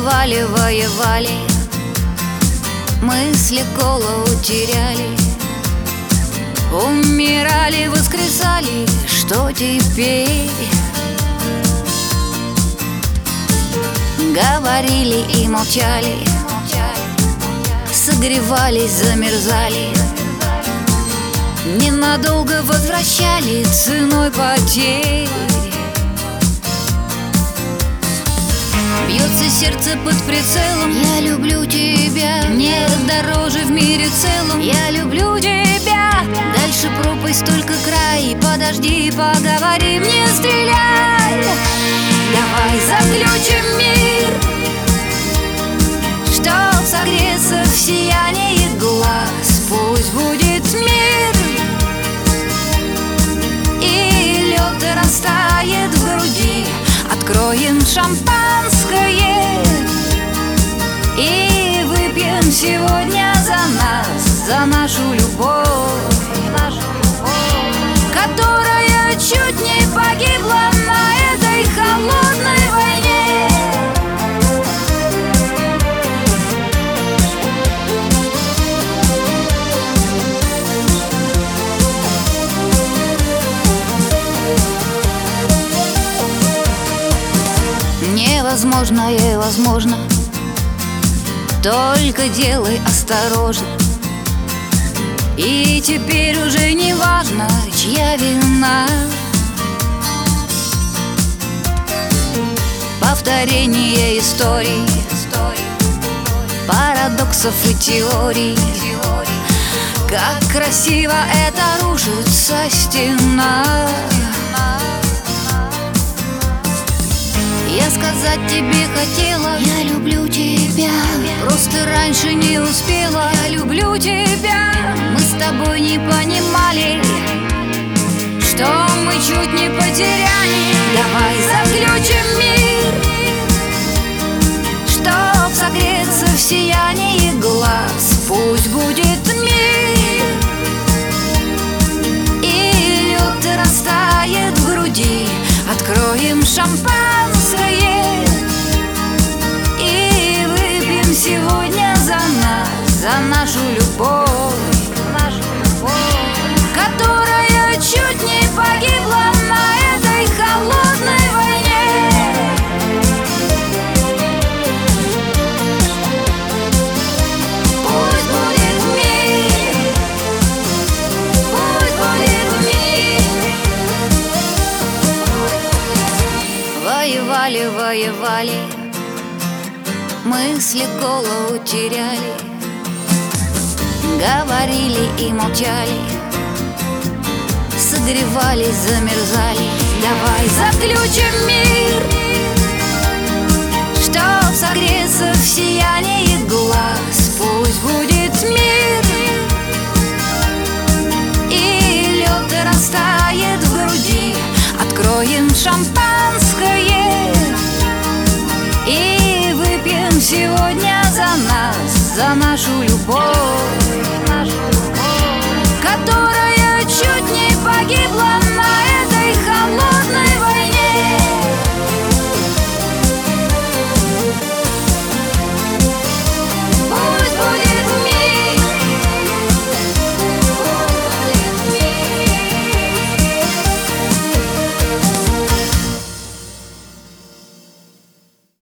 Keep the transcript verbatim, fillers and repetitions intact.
Воевали, воевали, мысли голову теряли, умирали, воскресали, что теперь? Говорили и молчали, согревались, замерзали, ненадолго возвращали ценой потерь. Бьется сердце под прицелом, я люблю тебя, нет дороже в мире целом, я люблю тебя. Дальше пропасть, только край, подожди, поговорим, не стреляй. Давай заключим мир, чтоб согреться в сиянии глаз. Пусть будет мир, и лед растает в груди. Откроем шампанское и выпьем сегодня за нас, за нашу любовь, которая чуть не погибла на этой холодной войне. Невозможное возможно, только делай осторожно. И теперь уже не важно, чья вина. Повторение историй, парадоксов и теорий. Как красиво это рушится стена. Я сказать тебе хотела, я люблю тебя, просто раньше не успела. Я люблю тебя. Мы с тобой не понимали, что мы чуть не потеряли. Давай заключим мир, чтоб согреться в сиянии глаз. Пусть будет мир, и лед растает в груди. Откроем шампанское и выпьем сегодня за нас, за нашу любовь, которая чуть не погибла на этой холодной войне. Пусть будет мир, пусть будет мир. Воевали, воевали, мысли голову теряли, говорили и молчали, согревались, замерзали. Давай заключим мир, чтоб согреться в сиянии глаз. Пусть будет мир, и лед растает в груди. Откроем шампанское и выпьем сегодня за нас, за нашу любовь, которая чуть не погибла на этой холодной